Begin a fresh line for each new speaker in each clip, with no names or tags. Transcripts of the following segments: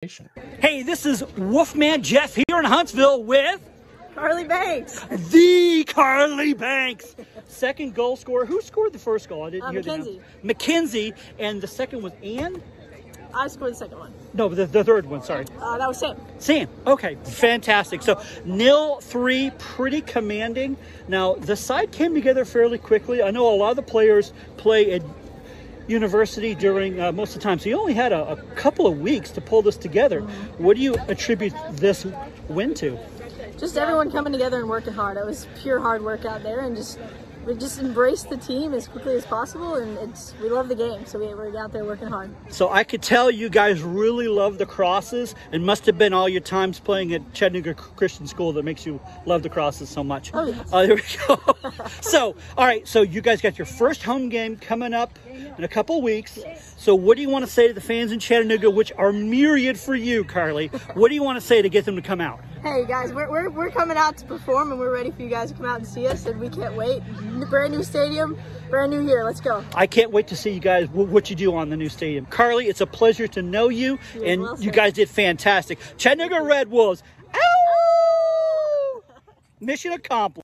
Nation.
Hey, this is Wolfman Jeff here in Huntsville with
Carly Banks.
The Carly Banks. Second goal scorer. Who scored the first goal? I didn't hear
Mackenzie.
Mackenzie. And the second was Ann?
I scored the second one.
No, the third one, sorry.
That was Sam.
Sam. Okay, fantastic. So 0-3, pretty commanding. Now, the side came together fairly quickly. I know a lot of the players play at university during most of the time, so you only had a couple of weeks to pull this together. What do you attribute this win to?
Just everyone coming together and working hard. It was pure hard work out there, and we just embraced the team as quickly as possible, and we love the game, so we're out there working hard.
So I could tell you guys really love the crosses. It must have been all your times playing at Chattanooga Christian School that makes you love the crosses so much.
Oh, yes.
There we go. So, all right, so you guys got your first home game coming up in a couple of weeks. So what do you want to say to the fans in Chattanooga, which are myriad for you, Carly? What do you want to say to get them to come out?
Hey guys, we're coming out to perform, and we're ready for you guys to come out and see us, and we can't wait. Brand new stadium, brand new year. Let's go.
I can't wait to see you guys, what you do on the new stadium. Carly, it's a pleasure to know you, and you guys did fantastic. Chattanooga Red Wolves, ow! Mission accomplished.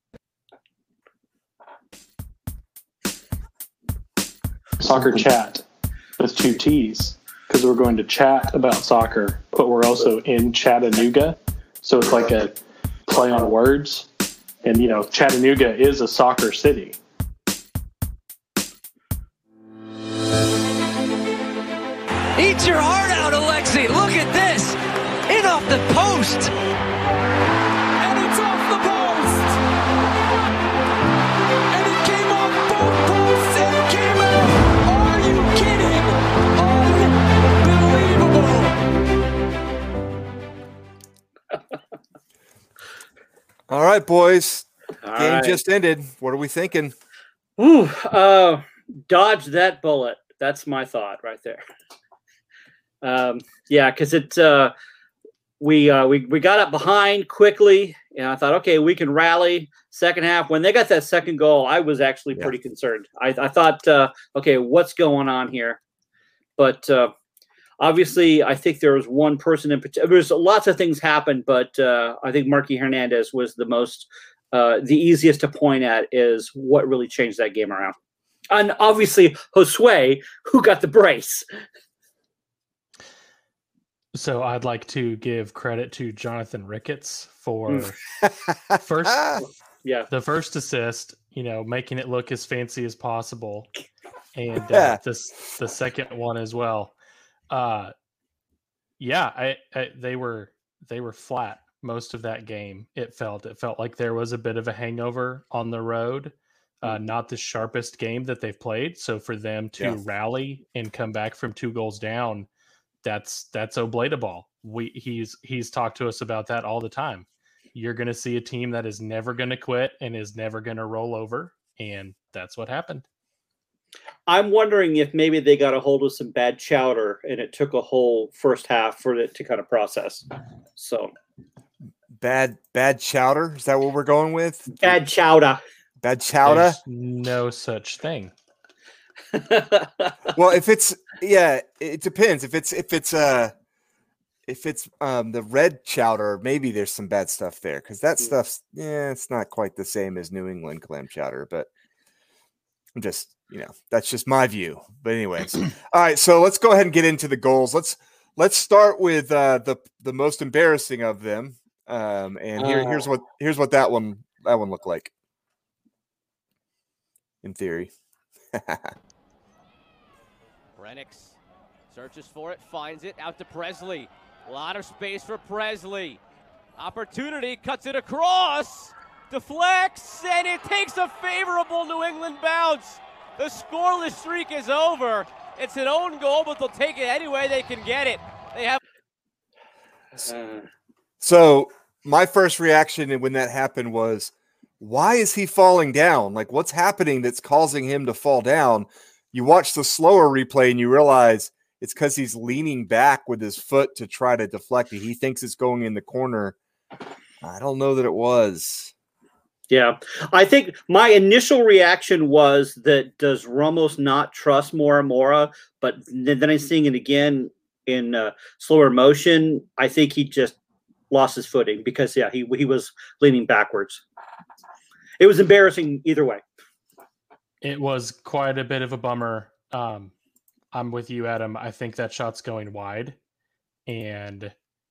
Soccer chat with 2 T's, because we're going to chat about soccer, but we're also in Chattanooga. So it's like a play on words. And, you know, Chattanooga is a soccer city.
Eat your heart out, Alexi. Look at this. In off the post. And it's off the post. And it came off both posts and came out. Are you kidding? Unbelievable.
All right, boys.
All
Game
right.
just ended. What are we thinking?
Ooh, dodge that bullet. That's my thought right there. Yeah, because we got up behind quickly, and I thought, okay, we can rally. Second half, when they got that second goal, I was actually pretty concerned. I thought, okay, what's going on here? But obviously, I think there was one person in particular. There's lots of things happened, but I think Marky Hernandez was the most, the easiest to point at is what really changed that game around. And obviously, Josue, who got the brace.
So I'd like to give credit to Jonathan Ricketts for the first assist, you know, making it look as fancy as possible. And the second one as well. They were flat most of that game. It felt like there was a bit of a hangover on the road. Not the sharpest game that they've played. So for them to rally and come back from 2 goals down, that's Obleda ball. He's talked to us about that all the time. You're going to see a team that is never going to quit and is never going to roll over, and that's what happened.
I'm wondering if maybe they got a hold of some bad chowder and it took a whole first half for it to kind of process. So
Bad chowder? Is that what we're going with?
Bad chowder.
Bad chowder?
There's no such thing.
Well, it depends. If it's the red chowder, maybe there's some bad stuff there, because that stuff's it's not quite the same as New England clam chowder, but I'm just, that's just my view. But anyways, all right, so let's go ahead and get into the goals. Let's start with the most embarrassing of them. And here's what that one looked like. In theory.
Renix searches for it, finds it, out to Presley. A lot of space for Presley. Opportunity, cuts it across, deflects, and it takes a favorable New England bounce. The scoreless streak is over. It's an own goal, but they'll take it any way they can get it. They have.
So my first reaction when that happened was, why is he falling down? Like, what's happening that's causing him to fall down? You watch the slower replay and you realize it's because he's leaning back with his foot to try to deflect it. He thinks it's going in the corner. I don't know that it was.
Yeah, I think my initial reaction was that does Ramos not trust Mora? But then I'm seeing it again. in slower motion, I think he just lost his footing because he was leaning backwards. It was embarrassing either way.
It was quite a bit of a bummer. I'm with you, Adam. I think that shot's going wide, and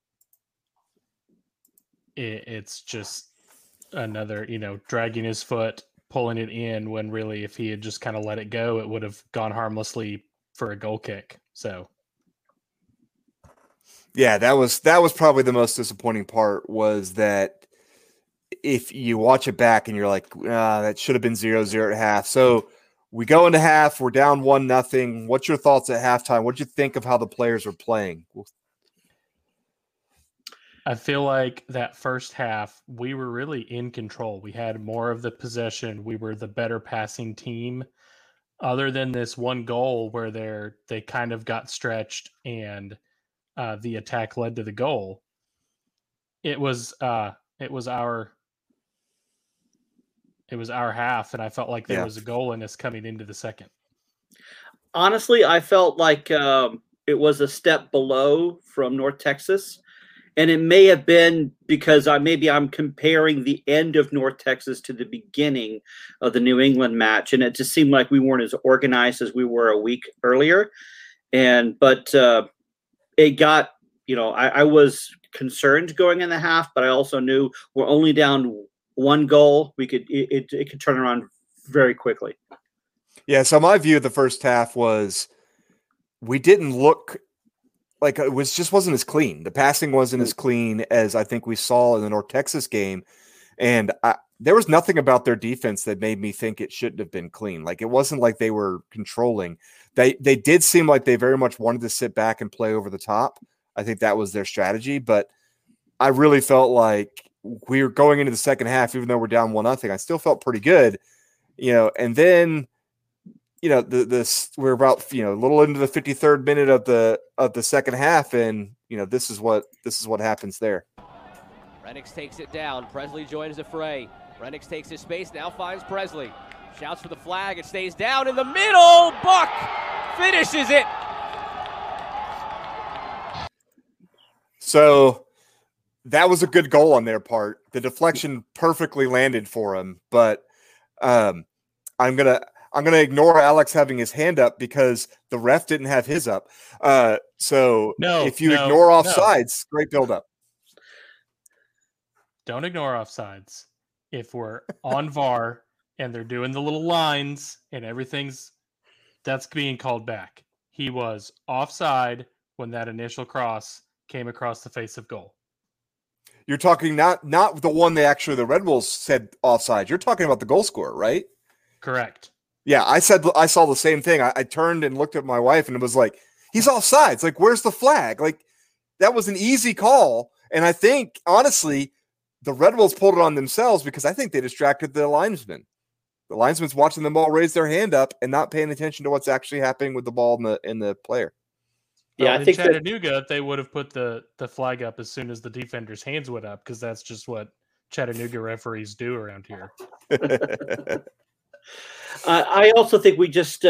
it's just another, dragging his foot, pulling it in, when really if he had just kind of let it go, it would have gone harmlessly for a goal kick. So
yeah, that was probably the most disappointing part, was that if you watch it back and you're like, that should have been 0-0 at half. So we go into half, we're down 1-0. What's your thoughts at halftime? What'd you think of how the players were playing?
I feel like that first half, we were really in control. We had more of the possession. We were the better passing team. Other than this one goal where they kind of got stretched and the attack led to the goal, it was our half, and I felt like there was a goal in us coming into the second.
Honestly, I felt like it was a step below from North Texas. And it may have been because I'm comparing the end of North Texas to the beginning of the New England match. And it just seemed like we weren't as organized as we were a week earlier. But it got, I was concerned going in the half, but I also knew we're only down one goal. It could turn around very quickly.
Yeah. So my view of the first half was we didn't look like it wasn't as clean. The passing wasn't as clean as I think we saw in the North Texas game. And there was nothing about their defense that made me think it shouldn't have been clean. Like, it wasn't like they were controlling. They did seem like they very much wanted to sit back and play over the top. I think that was their strategy, but I really felt like we were going into the second half, even though we're down 1-0, I still felt pretty good, and then, we're about, a little into the 53rd minute of the second half. And, this is what happens there.
Renix takes it down. Presley joins the fray. Renix takes his space, now finds Presley. Shouts for the flag. It stays down in the middle. Buck finishes it.
So that was a good goal on their part. The deflection perfectly landed for him, but I'm going to ignore Alex having his hand up because the ref didn't have his up. If you ignore offsides, great build up.
Don't ignore offsides. If we're on VAR and they're doing the little lines and that's being called back. He was offside when that initial cross came across the face of goal.
You're talking not the one the Red Bulls said offside. You're talking about the goal scorer, right?
Correct.
Yeah, I saw the same thing. I turned and looked at my wife and it was like, he's offsides. Like, where's the flag? Like, that was an easy call. And I think, honestly, the Red Bulls pulled it on themselves because I think they distracted the linesman. The linesman's watching the ball raise their hand up and not paying attention to what's actually happening with the ball and the player.
Yeah, I think Chattanooga, they would have put the flag up as soon as the defender's hands went up because that's just what Chattanooga referees do around here.
I also think we just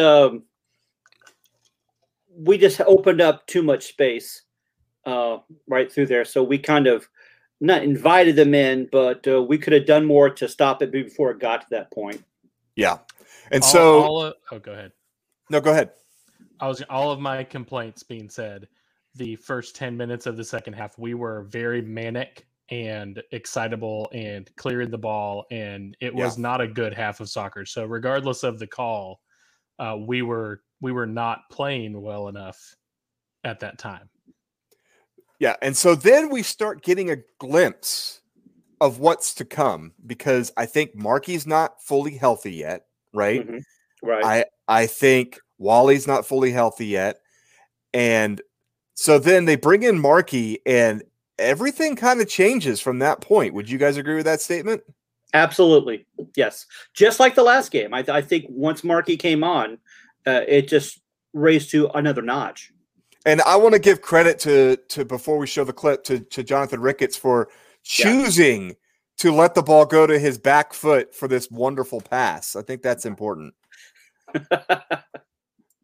opened up too much space right through there. So we kind of not invited them in, but we could have done more to stop it before it got to that point.
Yeah. And
go ahead.
No, go ahead.
All of my complaints being said, the first 10 minutes of the second half, we were very manic and excitable and clearing the ball, and it was not a good half of soccer. So regardless of the call, we were not playing well enough at that time.
Yeah, and so then we start getting a glimpse of what's to come because I think Markey's not fully healthy yet, right?
Mm-hmm. Right.
I think Wally's not fully healthy yet. And so then they bring in Markey and everything kind of changes from that point. Would you guys agree with that statement? Absolutely.
Yes. Just like the last game. I think once Markey came on, it just raised to another notch.
And I want to give credit to before we show the clip to Jonathan Ricketts for choosing to let the ball go to his back foot for this wonderful pass. I think that's important.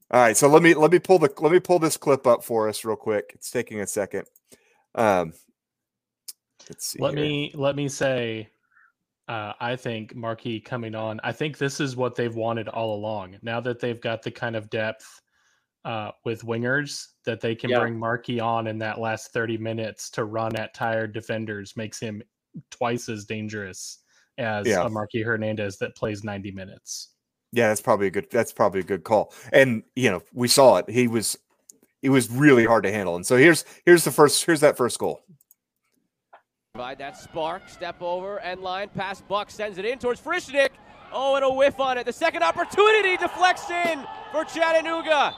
All right, so let me pull this clip up for us real quick. It's taking a second. Let's see.
Let me say, I think Marquis coming on, I think this is what they've wanted all along. Now that they've got the kind of depth with wingers that they can bring Marquis on in that last 30 minutes to run at tired defenders makes him twice as dangerous as a Marquis Hernandez that plays 90 minutes.
Yeah, that's probably a good call. And we saw it. He was really hard to handle. And so here's that first goal.
Provide that spark, step over, end line, pass Buck, sends it in towards Frischnick. Oh, and a whiff on it. The second opportunity deflects in for Chattanooga.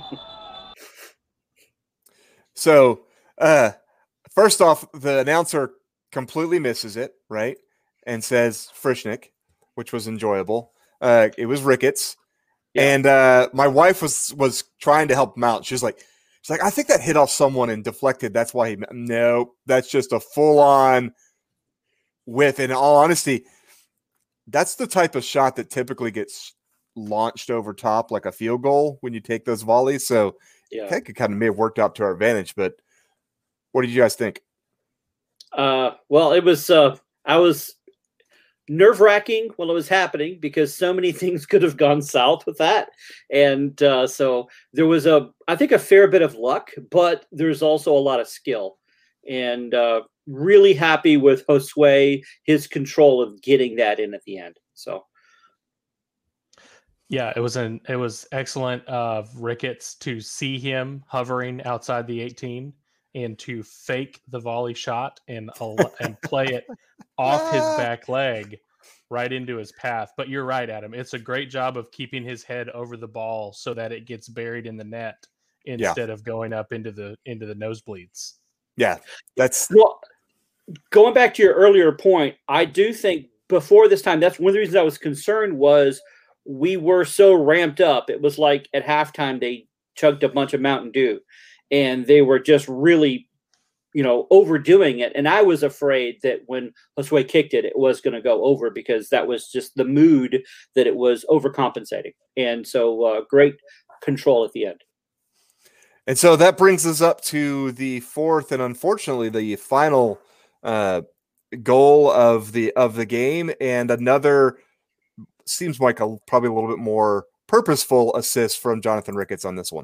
So, first off, the announcer completely misses it, right? And says Frischnick, which was enjoyable. It was Ricketts. Yeah. And my wife was trying to help him out. She's like, I think that hit off someone and deflected. That's why no, that's just a full-on whiff. In all honesty, that's the type of shot that typically gets launched over top like a field goal when you take those volleys. So I think it kind of may have worked out to our advantage. But what did you guys think?
Well, it was I was nerve-wracking while it was happening because so many things could have gone south with that. And so there was I think a fair bit of luck, but there's also a lot of skill. And really happy with Josue, his control of getting that in at the end. So
yeah, it was excellent of Ricketts to see him hovering outside the 18 and to fake the volley shot and play it off his back leg right into his path. But you're right, Adam. It's a great job of keeping his head over the ball so that it gets buried in the net instead of going up into the nosebleeds.
Yeah,
well. Going back to your earlier point, I do think before this time, that's one of the reasons I was concerned was we were so ramped up. It was like at halftime they chugged a bunch of Mountain Dew, and they were just really, overdoing it. And I was afraid that when Josue kicked it, it was going to go over because that was just the mood that it was overcompensating. And so great control at the end.
And so that brings us up to the fourth and unfortunately the final goal of the game, and another seems like probably a little bit more purposeful assist from Jonathan Ricketts on this one.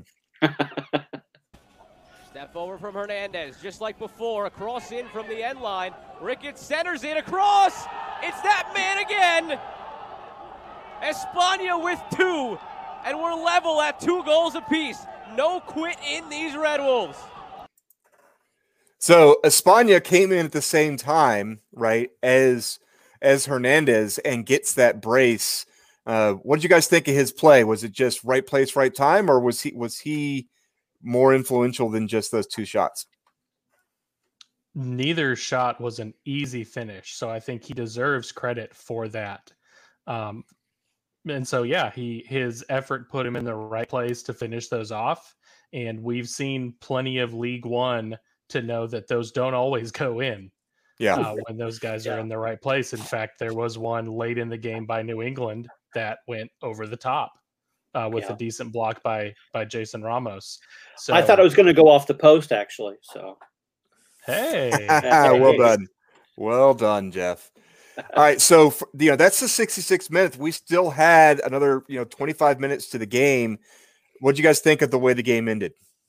Step over from Hernandez, just like before, a cross in from the end line. Ricketts centers it across. It's that man again. Espana with 2, and we're level at 2 goals apiece. No quit in these Red Wolves.
So Espana came in at the same time, right, as Hernandez and gets that brace. What did you guys think of his play? Was it just right place, right time, or was he more influential than just those 2 shots?
Neither shot was an easy finish, so I think he deserves credit for that. And so, his effort put him in the right place to finish those off. And we've seen plenty of League One to know that those don't always go in.
Yeah.
When those guys are in the right place. In fact, there was one late in the game by New England that went over the top with a decent block by Jason Ramos. So
I thought it was going to go off the post, actually. So,
hey,
well done, Jeff. All right, so that's the 66 minutes. We still had another 25 minutes to the game. What did you guys think of the way the game ended?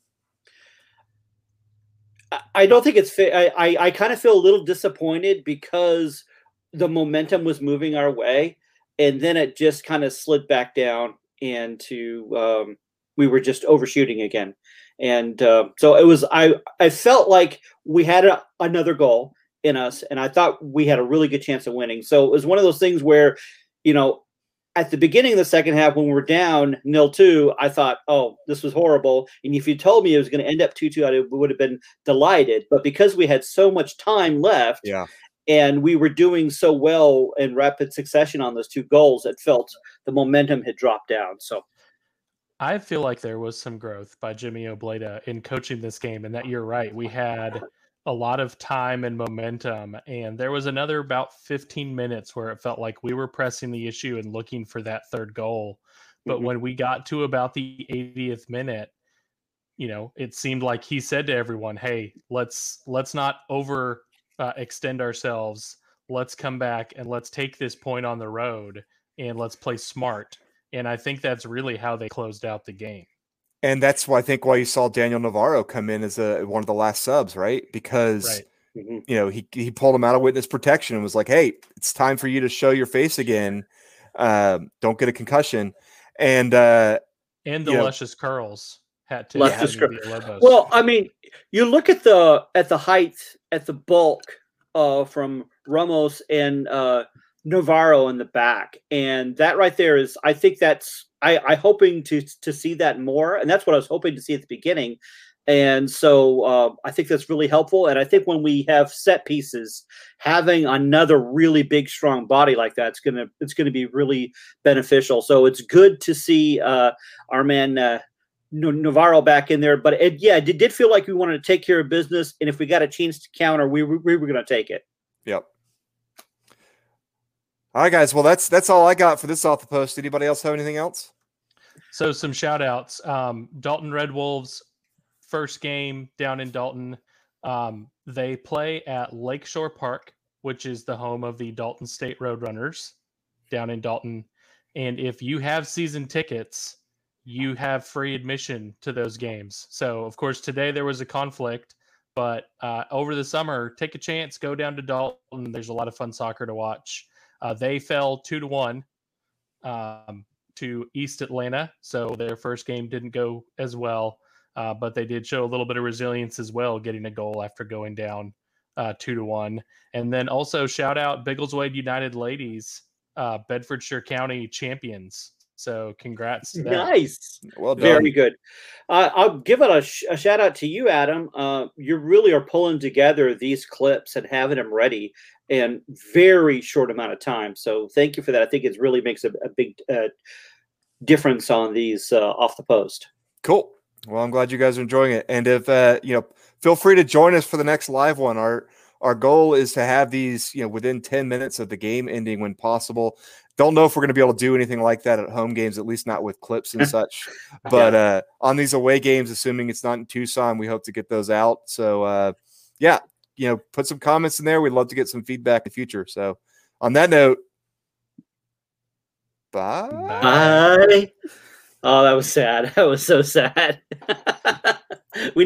I don't think it's fair. I kind of feel a little disappointed because the momentum was moving our way, and then it just kind of slid back down into we were just overshooting again. And so it was. I felt like we had another goal in us, and I thought we had a really good chance of winning. So it was one of those things where, at the beginning of the second half when we were down 0-2, I thought, oh, this was horrible. And if you told me it was going to end up 2-2, I would have been delighted. But because we had so much time left, and we were doing so well in rapid succession on those 2 goals, it felt the momentum had dropped down. So
I feel like there was some growth by Jimmy Obleda in coaching this game, and that you're right. We had a lot of time and momentum, and there was another about 15 minutes where it felt like we were pressing the issue and looking for that third goal, But when we got to about the 80th minute, it seemed like he said to everyone, "Hey, let's not over extend ourselves. Let's come back and let's take this point on the road and let's play smart." And I think that's really how they closed out the game.
And that's why I think why you saw Daniel Navarro come in as one of the last subs, right? Because he pulled him out of witness protection and was like, "Hey, it's time for you to show your face again. Don't get a concussion." And the
luscious curls had to.
Well, I mean, you look at the height, at the bulk from Ramos and Navarro in the back, and that right there is, I think that's I hoping to see that more, and that's what I was hoping to see at the beginning. And so I think that's really helpful. And I think when we have set pieces, having another really big, strong body like that, it's gonna be really beneficial. So it's good to see our man Navarro back in there. But it did feel like we wanted to take care of business, and if we got a chance to counter, we were going to take it.
Yep. All right, guys. Well, that's all I got for this Off the Post. Anybody else have anything else?
So some shout outs. Dalton Red Wolves. First game down in Dalton. They play at Lakeshore Park, which is the home of the Dalton State Roadrunners down in Dalton. And if you have season tickets, you have free admission to those games. So, of course, today there was a conflict, but over the summer, take a chance, go down to Dalton. There's a lot of fun soccer to watch. They fell 2-1 to East Atlanta, so their first game didn't go as well. But they did show a little bit of resilience as well, getting a goal after going down 2-1. And then also shout out Biggleswade United Ladies, Bedfordshire County champions. So congrats to them.
Nice.
Well done.
Very good. I'll give it a shout out to you, Adam. You really are pulling together these clips and having them ready in very short amount of time. So thank you for that. I think it really makes a big difference on these Off the Post.
Cool. Well, I'm glad you guys are enjoying it. And if, feel free to join us for the next live one. Our goal is to have these, within 10 minutes of the game ending when possible. Don't know if we're going to be able to do anything like that at home games, at least not with clips and such. But on these away games, assuming it's not in Tucson, we hope to get those out. So, put some comments in there. We'd love to get some feedback in the future. So on that note, bye.
Bye. Oh, that was sad. That was so sad. We